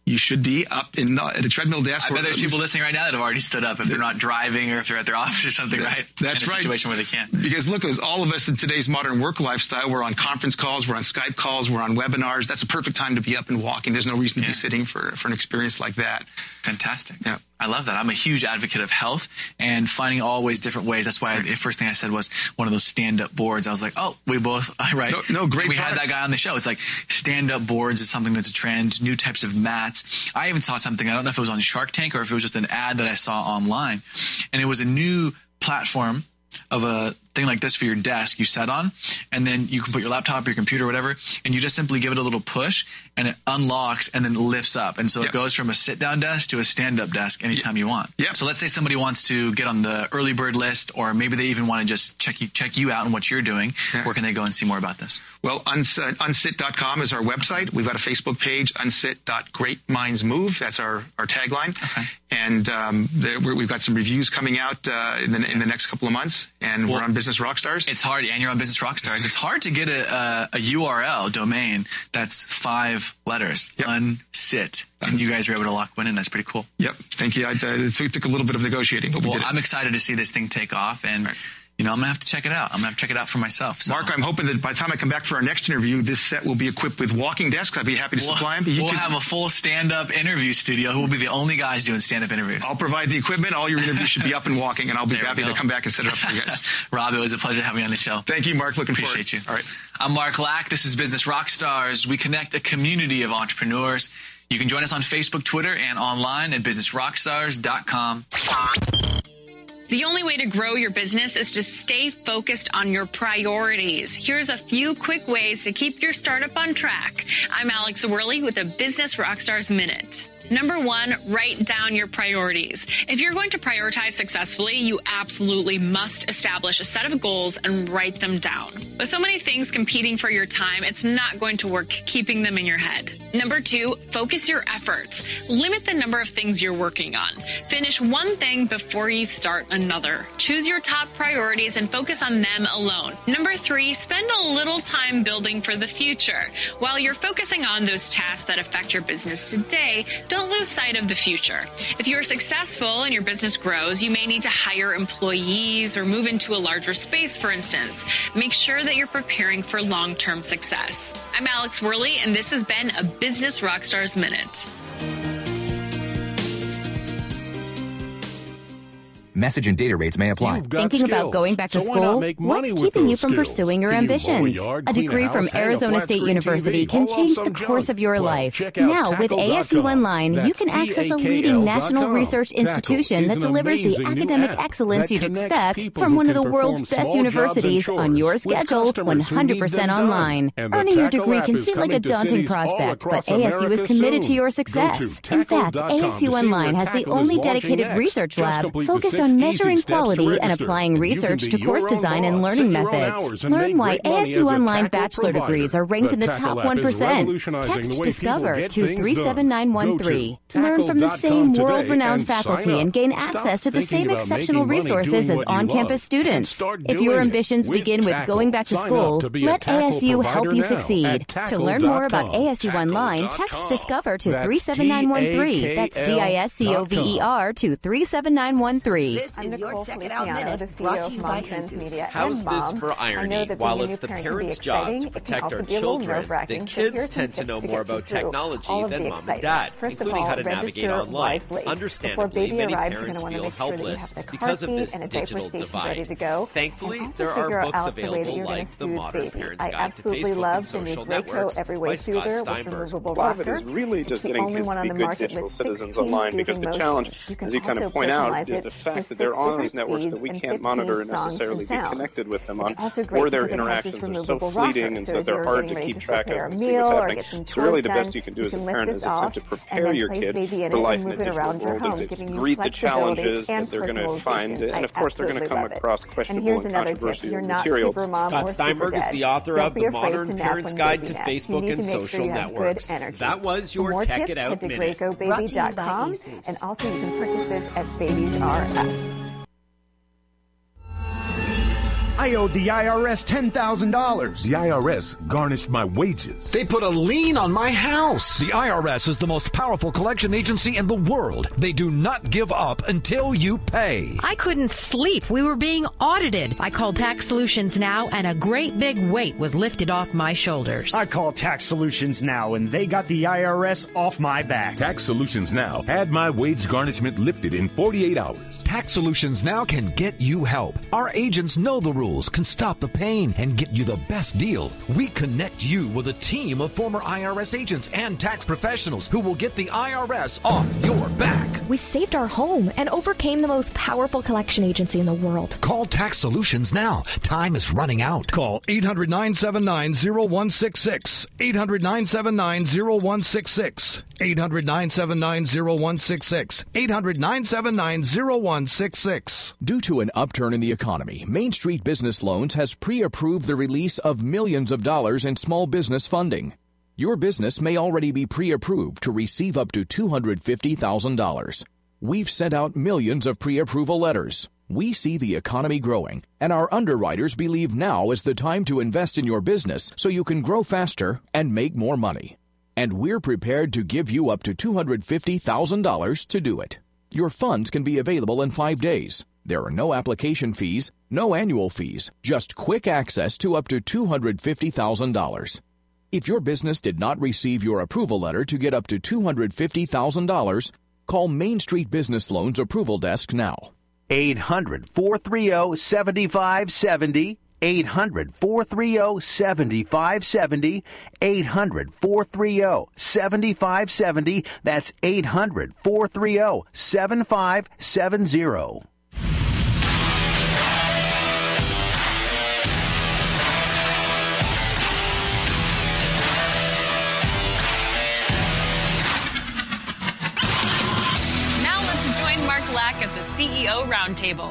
you should be up at a treadmill desk. I bet there's people listening right now that have already stood up if they're not driving or if they're at their office or something, right? That's in a right. Situation where they can. Because look, as all of us in today's modern work lifestyle, we're on conference calls, we're on Skype calls, we're on webinars. That's a perfect time to be up and walking. There's no reason to be sitting for an experience like that. Fantastic. Yeah. I love that. I'm a huge advocate of health and finding always different ways. That's why the first thing I said was one of those stand-up boards. I was like, oh, we both, right? No, great. We had that guy on the show. It's like stand-up boards is something that's a trend, new types of mats. I even saw something, I don't know if it was on Shark Tank or if it was just an ad that I saw online. And it was a new platform of a thing like this for your desk you set on, and then you can put your laptop, your computer, whatever, and you just simply give it a little push and it unlocks and then lifts up. And so it goes from a sit-down desk to a stand-up desk anytime you want. Yep. So let's say somebody wants to get on the early bird list, or maybe they even want to just check you out and what you're doing. Yeah. Where can they go and see more about this? Well, unsit.com is our website. We've got a Facebook page, unsit.greatmindsmove. That's our tagline. Okay. And we've got some reviews coming out in the next couple of months, and we're on Business Rockstars. It's hard, and you're on Business Rockstars. It's hard to get a URL domain that's 5 letters. Yep. Unsit. And you guys were able to lock one in. That's pretty cool. Yep. Thank you. It took a little bit of negotiating, but we did it. I'm excited to see this thing take off, and I'm going to have to check it out. I'm going to have to check it out for myself. So. Mark, I'm hoping that by the time I come back for our next interview, this set will be equipped with walking desks. I'd be happy to supply them. We'll have a full stand-up interview studio. Who will be the only guys doing stand-up interviews? I'll provide the equipment. All your interviews should be up and walking, and I'll be happy to come back and set it up for you guys. Rob, it was a pleasure having you on the show. Thank you, Mark. Appreciate you. All right. I'm Mark Lack. This is Business Rockstars. We connect a community of entrepreneurs. You can join us on Facebook, Twitter, and online at businessrockstars.com. The only way to grow your business is to stay focused on your priorities. Here's a few quick ways to keep your startup on track. I'm Alex Worley with a Business Rockstars Minute. Number 1, write down your priorities. If you're going to prioritize successfully, you absolutely must establish a set of goals and write them down. With so many things competing for your time, it's not going to work keeping them in your head. Number 2, focus your efforts. Limit the number of things you're working on. Finish one thing before you start another. Choose your top priorities and focus on them alone. Number 3, spend a little time building for the future. While you're focusing on those tasks that affect your business today, don't lose sight of the future. If you're successful and your business grows, you may need to hire employees or move into a larger space, for instance. Make sure that you're preparing for long-term success. I'm Alex Worley, and this has been a Business Rockstars Minute. Message and data rates may apply. Thinking about going back to school? What's keeping you from pursuing your ambitions? A degree from Arizona State University can change the course of your life. Now, with ASU Online, you can access a leading national research institution that delivers the academic excellence you'd expect from one of the world's best universities on your schedule, 100% online. Earning your degree can seem like a daunting prospect, but ASU is committed to your success. In fact, ASU Online has the only dedicated research lab focused on measuring quality and applying research to course design and learning methods. Learn why ASU Online bachelor degrees are ranked in the top 1%. Text DISCOVER to 37913. Learn from the same world-renowned faculty and gain access to the same exceptional resources as on-campus students. If your ambitions begin with going back to school, let ASU help you succeed. To learn more about ASU Online, text DISCOVER to 37913. That's DISCOVER to 37913. This is your Check It Out Minute, brought to you by Asus. How's this for irony? While it's the parents' job to protect our children, the kids tend to know more about technology than mom and dad, including how to navigate online. Understandably, many parents feel helpless because of this digital divide. Thankfully, there are books available like The Modern Parent's Guide to Facebook and Social Networks by Scott Steinberg. A lot of it is really just getting kids to be good digital citizens online, because the challenge, as you kind of point out, is the fact that they're on these networks that we can't monitor and necessarily be connected with them on, or their interactions are so fleeting and so they're hard to keep track of and see what's happening. So really the best you can do as a parent is attempt to prepare your kid for life in a digital world and to greet the challenges that they're going to find. And of course, they're going to come across questionable and controversial material. Scott Steinberg is the author of The Modern Parent's Guide to Facebook and Social Networks. That was your Check It Out Minute. Brought to you by Asus. And also you can purchase this at Babies R Us. I owed the IRS $10,000. The IRS garnished my wages. They put a lien on my house. The IRS is the most powerful collection agency in the world. They do not give up until you pay. I couldn't sleep. We were being audited. I called Tax Solutions Now, and a great big weight was lifted off my shoulders. I called Tax Solutions Now, and they got the IRS off my back. Tax Solutions Now had my wage garnishment lifted in 48 hours. Tax Solutions Now can get you help. Our agents know the rules, can stop the pain, and get you the best deal. We connect you with a team of former IRS agents and tax professionals who will get the IRS off your back. We saved our home and overcame the most powerful collection agency in the world. Call Tax Solutions now. Time is running out. Call 800-979-0166. 800-979-0166. 800-979-0166. 800-979-0166. Due to an upturn in the economy, Main Street Business Loans has pre-approved the release of millions of dollars in small business funding. Your business may already be pre-approved to receive up to $250,000. We've sent out millions of pre-approval letters. We see the economy growing, and our underwriters believe now is the time to invest in your business so you can grow faster and make more money. And we're prepared to give you up to $250,000 to do it. Your funds can be available in 5 days. There are no application fees, no annual fees, just quick access to up to $250,000. If your business did not receive your approval letter to get up to $250,000, call Main Street Business Loans Approval Desk now. 800-430-7570. 800-430-7570. 800-430-7570. That's 800-430-7570. At the CEO Roundtable.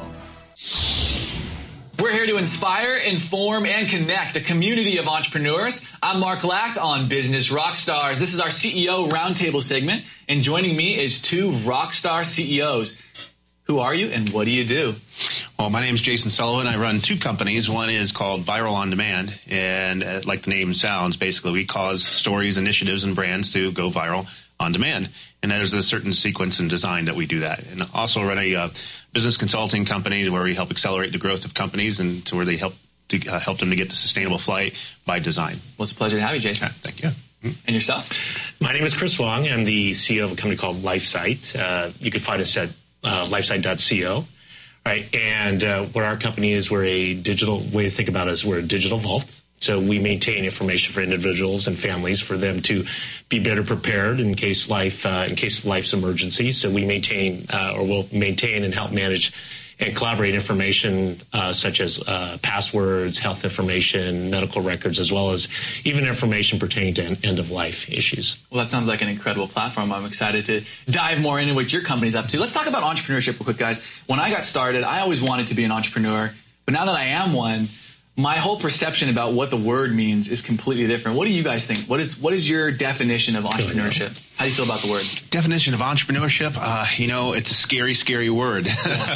We're here to inspire, inform, and connect a community of entrepreneurs. I'm Mark Lack on Business Rockstars. This is our CEO Roundtable segment, and joining me is two rockstar CEOs. Who are you and what do you do? Well, my name is Jason Sullivan. I run two companies. One is called Viral On Demand, and like the name sounds, basically we cause stories, initiatives, and brands to go viral on demand. And there's a certain sequence and design that we do that. And also run a business consulting company where we help accelerate the growth of companies and to where they help them to get to sustainable flight by design. Well, it's a pleasure to have you, Jason. Thank you. And yourself? My name is Chris Wong. I'm the CEO of a company called LifeSite. You can find us at lifesite.co. Right. And what our company is, we're a digital way to think about it is we're a digital vault. So we maintain information for individuals and families for them to be better prepared in case life's emergency. So we maintain will maintain and help manage and collaborate information such as passwords, health information, medical records, as well as even information pertaining to end-of-life issues. Well, that sounds like an incredible platform. I'm excited to dive more into what your company's up to. Let's talk about entrepreneurship real quick, guys. When I got started, I always wanted to be an entrepreneur. But now that I am one, my whole perception about what the word means is completely different. What do you guys think? What is your definition of entrepreneurship? How do you feel about the word? Definition of entrepreneurship? It's a scary, scary word.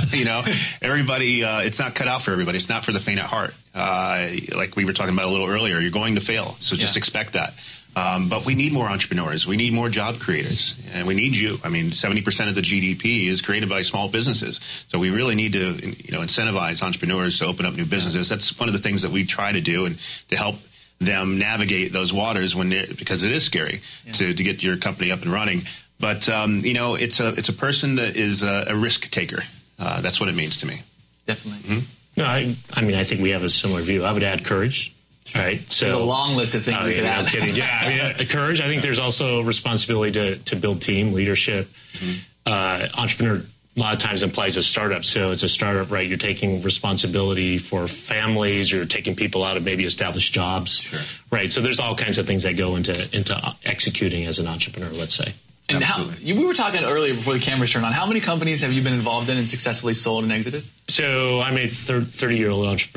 Everybody, it's not cut out for everybody. It's not for the faint at heart. Like we were talking about a little earlier, you're going to fail. So just expect that. But we need more entrepreneurs. We need more job creators. And we need you. I mean, 70% of the GDP is created by small businesses. So we really need to, incentivize entrepreneurs to open up new businesses. That's one of the things that we try to do and to help them navigate those waters because it is scary to get your company up and running. But, it's a person that is a risk taker. That's what it means to me. Definitely. Mm-hmm. No, I think we have a similar view. I would add courage. All right, so there's a long list of things we could add. Courage. I think there's also responsibility to build team leadership. Mm-hmm. Entrepreneur a lot of times implies a startup. So it's a startup, right? You're taking responsibility for families. You're taking people out of maybe established jobs, right? So there's all kinds of things that go into executing as an entrepreneur. Let's say. And we were talking earlier before the cameras turned on. How many companies have you been involved in and successfully sold and exited? So I'm a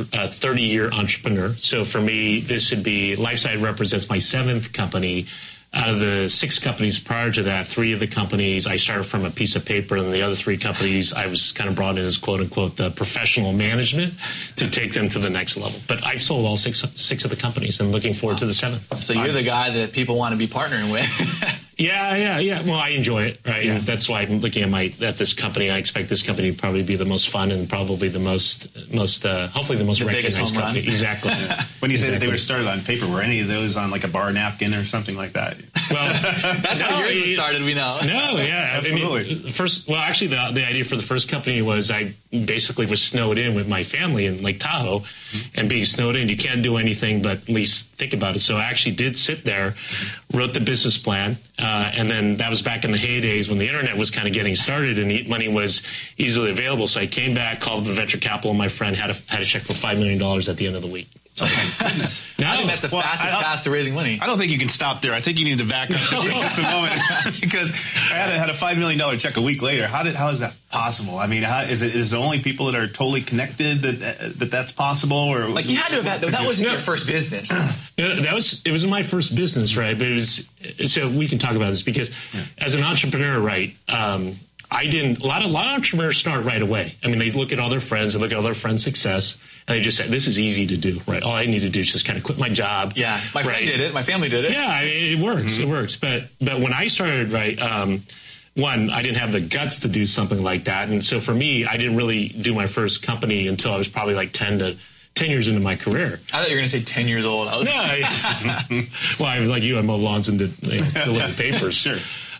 30-year entrepreneur. So for me, this would be LifeSite represents my seventh company. out of the 6 companies prior to that, 3 of the companies I started from a piece of paper, and the other 3 companies I was kind of brought in as quote unquote the professional management to take them to the next level. But I've sold all six of the companies and looking forward to the 7th. So you're the guy that people want to be partnering with. Yeah. Well, I enjoy it, right? Yeah. And that's why I'm looking at this company. I expect this company to probably be the most fun and probably the most hopefully the most recognized company. Exactly. When you say that they were started on paper, were any of those on like a bar napkin or something like that? Well, that's how yours was started. We know. No, yeah, absolutely. The idea for the first company was I basically was snowed in with my family in Lake Tahoe, and being snowed in, you can't do anything but at least think about it. So I actually did sit there, wrote the business plan, and then that was back in the heydays when the internet was kind of getting started and Eat Money was easily available. So I came back, called the venture capital, and my friend had a check for $5 million at the end of the week. Oh, my goodness. I think that's the fastest path to raising money. I don't think you can stop there. I think you need to back up just a moment because I had a $5 million check a week later. How is that possible? I mean, is it only people that are totally connected that's possible? Or like you had to have had, that wasn't your first business. It was my first business, right? But it was, so we can talk about this because as an entrepreneur, right, a lot of entrepreneurs start right away. I mean, they look at all their friends, they look at all their friends' success, and they just say, this is easy to do, right? All I need to do is just kind of quit my job. Yeah, my friend did it. My family did it. Yeah, I mean, it works. Mm-hmm. It works. But when I started, right, one, I didn't have the guts to do something like that. And so for me, I didn't really do my first company until I was probably like 10 years into my career. I thought you were going to say 10 years old. Well, I was like you, I mowed lawns and delivered papers. Sure.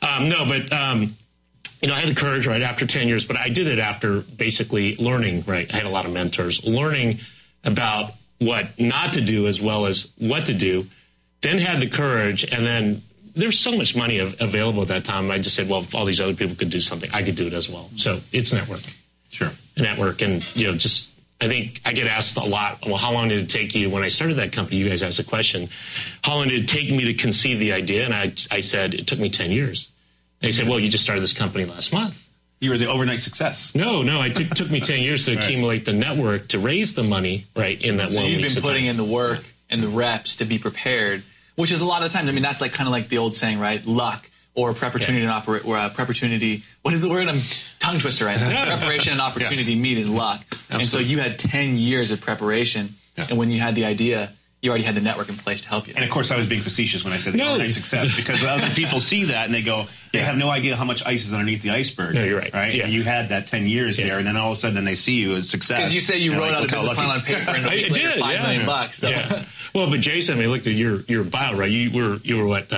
I had the courage right after 10 years, but I did it after basically learning, right? I had a lot of mentors, learning about what not to do as well as what to do, then had the courage, and then there's so much money available at that time. I just said, well, if all these other people could do something, I could do it as well. So it's networking. Sure. Network. And, I think I get asked a lot, well, how long did it take you? When I started that company, you guys asked the question, how long did it take me to conceive the idea? And I said, it took me 10 years. They said, well, you just started this company last month. You were the overnight success. No, it took me 10 years to accumulate the network to raise the money, right, in that 1 week. So you've been putting in the work and the reps to be prepared, which is a lot of times, that's like kind of like the old saying, right? Luck or preparatory and opportunity. What is the word? I'm tongue twister right now. Preparation and opportunity meet is luck. Absolutely. And so you had 10 years of preparation, and when you had the idea, you already had the network in place to help you. And, of course, I was being facetious when I said the overnight success because other people see that and they go, they have no idea how much ice is underneath the iceberg. No, you're right. Right? Yeah. And you had that 10 years there, and then all of a sudden they see you as success. Because you say you wrote out a business plan on paper and $5 million. So. Yeah. Well, but Jason, looked at your bio, right? You were what?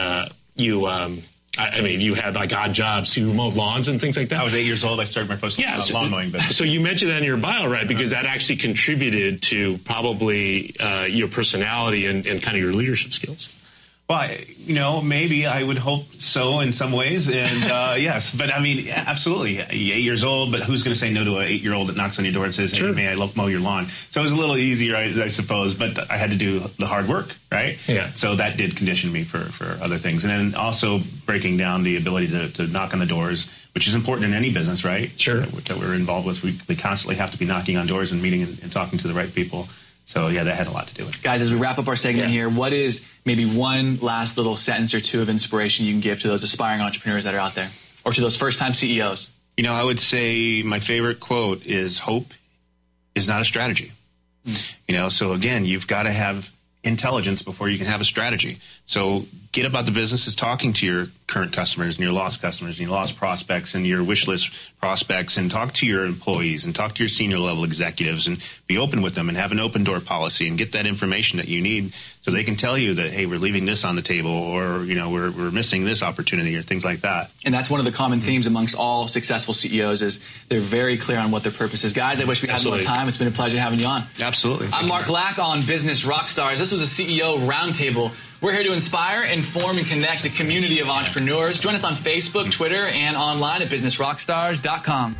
You had like odd jobs. You mowed lawns and things like that. I was 8 years old. I started my first lawn mowing business. So you mentioned that in your bio, right? Because that actually contributed to probably your personality and kind of your leadership skills. Well, maybe I would hope so in some ways. And yes, but absolutely. 8 years old, but who's going to say no to an 8-year-old that knocks on your door and says, hey, may I mow your lawn? So it was a little easier, I suppose, but I had to do the hard work, right? Yeah. So that did condition me for other things. And then also breaking down the ability to knock on the doors, which is important in any business, right? Sure. That we're involved with. We constantly have to be knocking on doors and meeting and talking to the right people. So, that had a lot to do with it. Guys, as we wrap up our segment here, what is maybe one last little sentence or two of inspiration you can give to those aspiring entrepreneurs that are out there or to those first-time CEOs? I would say my favorite quote is hope is not a strategy. So, again, you've got to have intelligence before you can have a strategy. So get about the business is talking to your current customers and your lost customers and your lost prospects and your wish list prospects, and talk to your employees and talk to your senior level executives and be open with them and have an open door policy and get that information that you need so they can tell you that, hey, we're leaving this on the table, or, we're missing this opportunity, or things like that. And that's one of the common themes amongst all successful CEOs is they're very clear on what their purpose is. Guys, I wish we had more time. It's been a pleasure having you on. Absolutely. I'm Mark Lack on Business Rockstars. This was a CEO Roundtable. We're here to inspire, inform, and connect a community of entrepreneurs. Join us on Facebook, Twitter, and online at businessrockstars.com.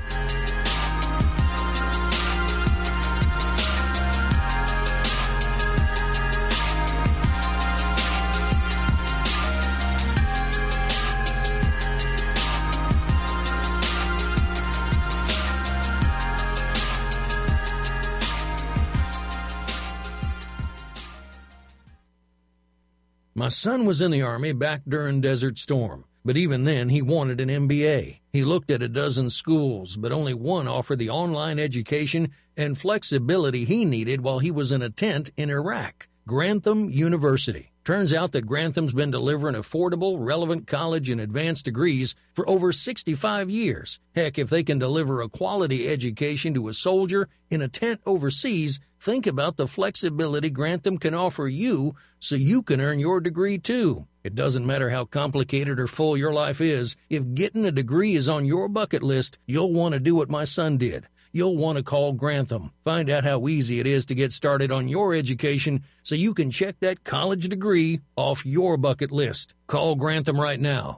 My son was in the Army back during Desert Storm, but even then he wanted an MBA. He looked at a dozen schools, but only one offered the online education and flexibility he needed while he was in a tent in Iraq, Grantham University. Turns out that Grantham's been delivering affordable, relevant college and advanced degrees for over 65 years. Heck, if they can deliver a quality education to a soldier in a tent overseas, think about the flexibility Grantham can offer you so you can earn your degree too. It doesn't matter how complicated or full your life is. If getting a degree is on your bucket list, you'll want to do what my son did. You'll want to call Grantham. Find out how easy it is to get started on your education so you can check that college degree off your bucket list. Call Grantham right now,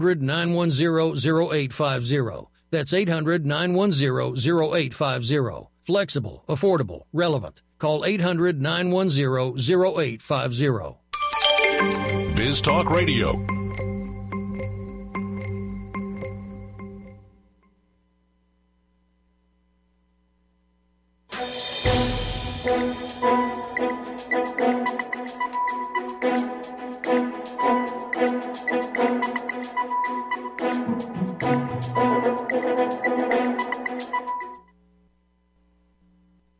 800-910-0850. That's 800-910-0850. Flexible, affordable, relevant. Call 800-910-0850. Biz Talk Radio.